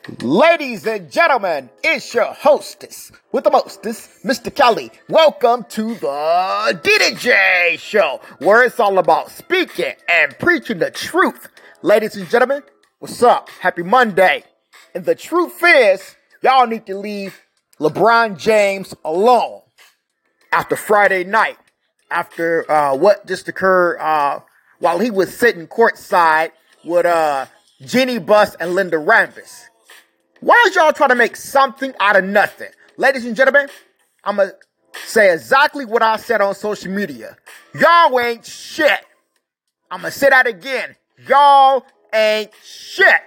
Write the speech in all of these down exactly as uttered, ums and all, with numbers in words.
Ladies and gentlemen, it's your hostess with the mostest, Mister Kelly. Welcome to the D D J Show, where it's all about speaking and preaching the truth. Ladies and gentlemen, what's up? Happy Monday. And the truth is, y'all need to leave LeBron James alone after Friday night, after uh, what just occurred uh, while he was sitting courtside with uh, Jeanie Buss and Linda Rambis. Why is y'all trying to make something out of nothing? Ladies and gentlemen, I'm going to say exactly what I said on social media. Y'all ain't shit. I'm going to say that again. Y'all ain't shit.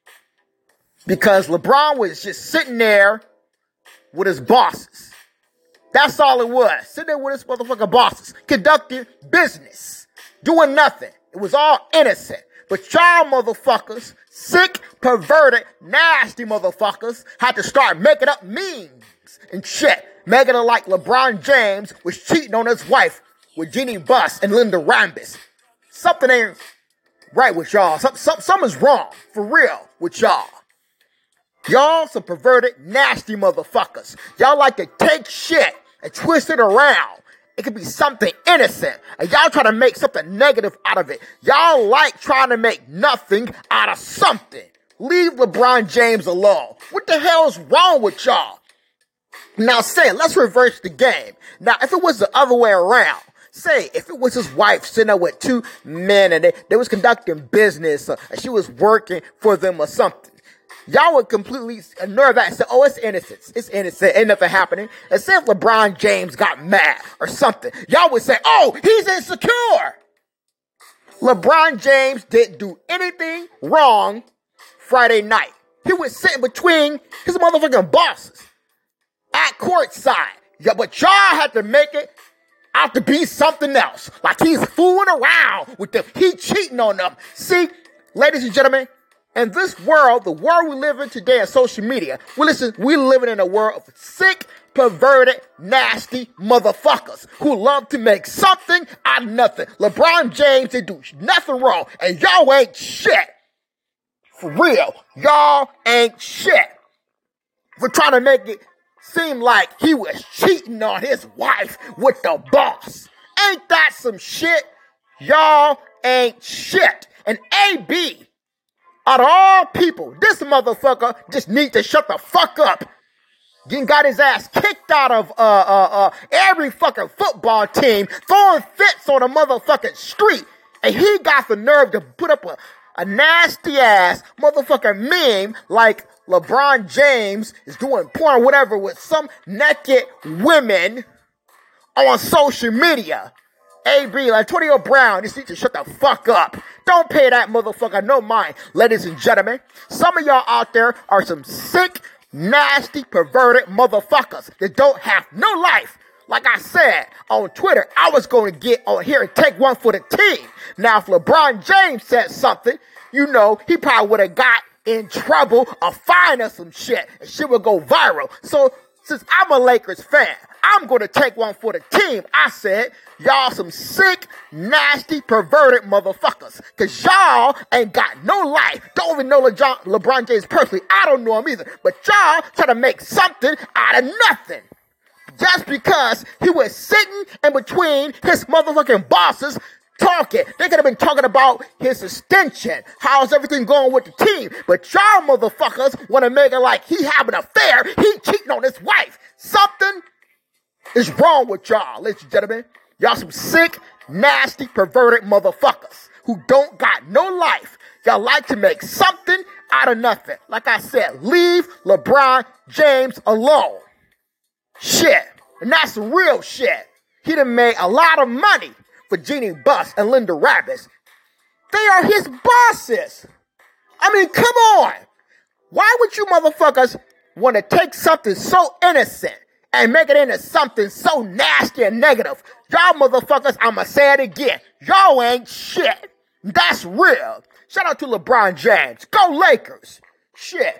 Because LeBron was just sitting there with his bosses. That's all it was. Sitting there with his motherfucking bosses. Conducting business. Doing nothing. It was all innocent. But y'all motherfuckers, sick, perverted, nasty motherfuckers, had to start making up memes and shit. Making it like LeBron James was cheating on his wife with Jeanie Buss and Linda Rambis. Something ain't right with y'all. Some, some, something's wrong, for real, with y'all. Y'all some perverted, nasty motherfuckers. Y'all like to take shit and twist it around. It could be something innocent, and y'all try to make something negative out of it. Y'all like trying to make nothing out of something. Leave LeBron James alone. What the hell's wrong with y'all? Now say, let's reverse the game. Now, if it was the other way around, say, if it was his wife sitting there with two men, and they, they was conducting business, uh, and she was working for them or something, y'all would completely ignore that and say, oh, it's innocent. It's innocent. Ain't nothing happening. And say if LeBron James got mad or something, y'all would say, oh, he's insecure. LeBron James didn't do anything wrong Friday night. He was sitting between his motherfucking bosses at courtside. Yeah, but y'all had to make it out to be something else. Like he's fooling around with them. He cheating on them. See, ladies and gentlemen, in this world, the world we live in today on social media, we listen, we living in a world of sick, perverted, nasty motherfuckers who love to make something out of nothing. LeBron James didn't do nothing wrong, and y'all ain't shit. For real, y'all ain't shit. For trying to make it seem like he was cheating on his wife with the boss. Ain't that some shit? Y'all ain't shit. And A B, out of all people, this motherfucker just needs to shut the fuck up. Getting got his ass kicked out of uh uh uh every fucking football team, throwing fits on a motherfucking street, and he got the nerve to put up a, a nasty ass motherfucking meme like LeBron James is doing porn or whatever with some naked women on social media. A B, like Antonio Brown, just need to shut the fuck up. Don't pay that motherfucker no mind. Ladies and gentlemen, some of y'all out there are some sick, nasty, perverted motherfuckers that don't have no life. Like I said on Twitter, I was going to get on here and take one for the team. Now, if LeBron James said something, you know, he probably would have got in trouble or fined or some shit, and shit would go viral. So, since I'm a Lakers fan, I'm going to take one for the team. I said, y'all some sick, nasty, perverted motherfuckers. Because y'all ain't got no life. Don't even know LeBron, LeBron James personally. I don't know him either. But y'all try to make something out of nothing. Just because he was sitting in between his motherfucking bosses talking. They could have been talking about his extension. How's everything going with the team? But y'all motherfuckers want to make it like he having an affair. He cheating on his wife. Something is wrong with y'all, ladies and gentlemen. Y'all some sick, nasty, perverted motherfuckers who don't got no life. Y'all like to make something out of nothing. Like I said, leave LeBron James alone. Shit. And that's some real shit. He done made a lot of money for Jeanie Buss and Linda Rambis. They are his bosses. I mean, come on. Why would you motherfuckers want to take something so innocent and make it into something so nasty and negative? Y'all motherfuckers, I'ma say it again. Y'all ain't shit. That's real. Shout out to LeBron James. Go Lakers. Shit.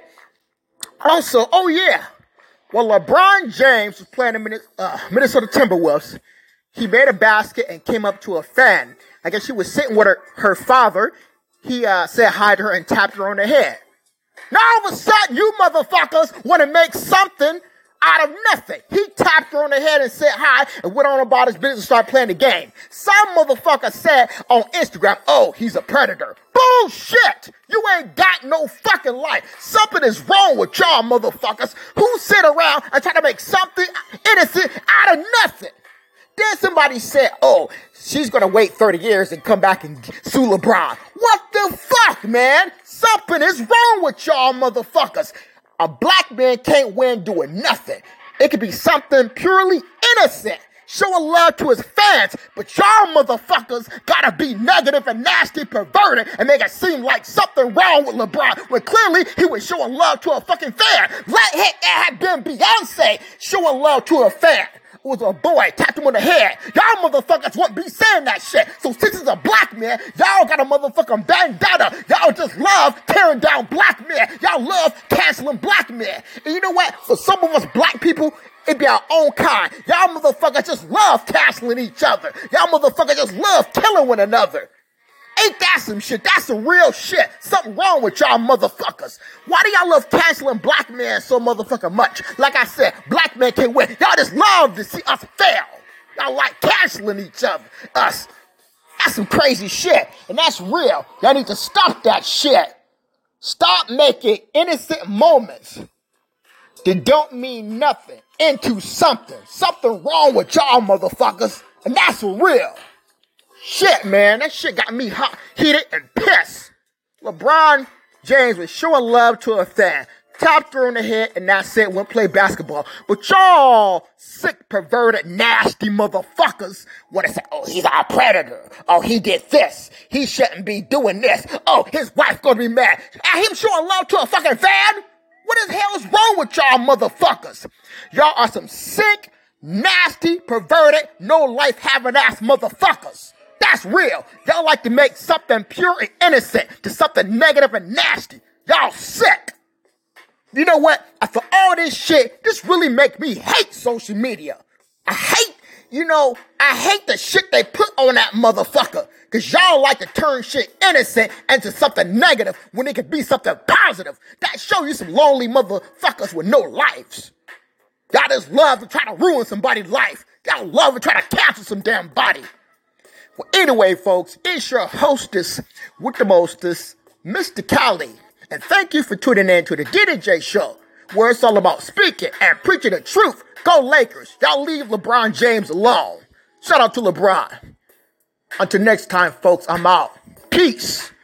Also, oh yeah. Well, LeBron James was playing the uh, Minnesota Timberwolves. He made a basket and came up to a fan. I guess she was sitting with her, her father. He uh, said hi to her and tapped her on the head. Now all of a sudden, you motherfuckers want to make something out of nothing. He tapped her on the head and said hi and went on about his business and started playing the game. Some motherfucker said on Instagram, oh, he's a predator. Bullshit! You ain't got no fucking life. Something is wrong with y'all motherfuckers who sit around and try to make something innocent out of nothing. Then somebody said, oh, she's going to wait thirty years and come back and sue LeBron. What the fuck, man? Something is wrong with y'all motherfuckers. A black man can't win doing nothing. It could be something purely innocent, showing love to his fans. But y'all motherfuckers gotta be negative and nasty, perverted, and make it seem like something wrong with LeBron, when clearly he was showing love to a fucking fan. Let it have been Beyonce showing love to a fan. It was a boy, tapped him on the head. Y'all motherfuckers won't be saying that shit. So since it's a black man, y'all got a motherfucking bandana. Y'all just love tearing down black men. Y'all love canceling black men. And you know what? For some of us black people, it be our own kind. Y'all motherfuckers just love canceling each other. Y'all motherfuckers just love killing one another. Ain't that some shit? That's some real shit. Something wrong with y'all motherfuckers. Why do y'all love canceling black men so motherfucking much? Like I said, black men can win. Y'all just love to see us fail. Y'all like canceling each other. Us. That's some crazy shit. And that's real. Y'all need to stop that shit. Stop making innocent moments that don't mean nothing into something. Something wrong with y'all motherfuckers. And that's real. Shit, man, that shit got me hot, heated, and pissed. LeBron James was showing love to a fan, tapped her on the head, and now said went play basketball. But y'all sick, perverted, nasty motherfuckers want to say, oh, he's our predator. Oh, he did this. He shouldn't be doing this. Oh, his wife's gonna be mad. At him showing love to a fucking fan? What the hell is wrong with y'all motherfuckers? Y'all are some sick, nasty, perverted, no life having ass motherfuckers. That's real. Y'all like to make something pure and innocent to something negative and nasty. Y'all sick. You know what? After all this shit, this really make me hate social media. I hate, you know, I hate the shit they put on that motherfucker. Cause y'all like to turn shit innocent into something negative when it could be something positive. That show you some lonely motherfuckers with no lives. Y'all just love to try to ruin somebody's life. Y'all love to try to cancel some damn body. Well, anyway, folks, it's your hostess with the mostest, Mister Cali. And thank you for tuning in to the D D J Show, where it's all about speaking and preaching the truth. Go Lakers. Y'all leave LeBron James alone. Shout out to LeBron. Until next time, folks, I'm out. Peace.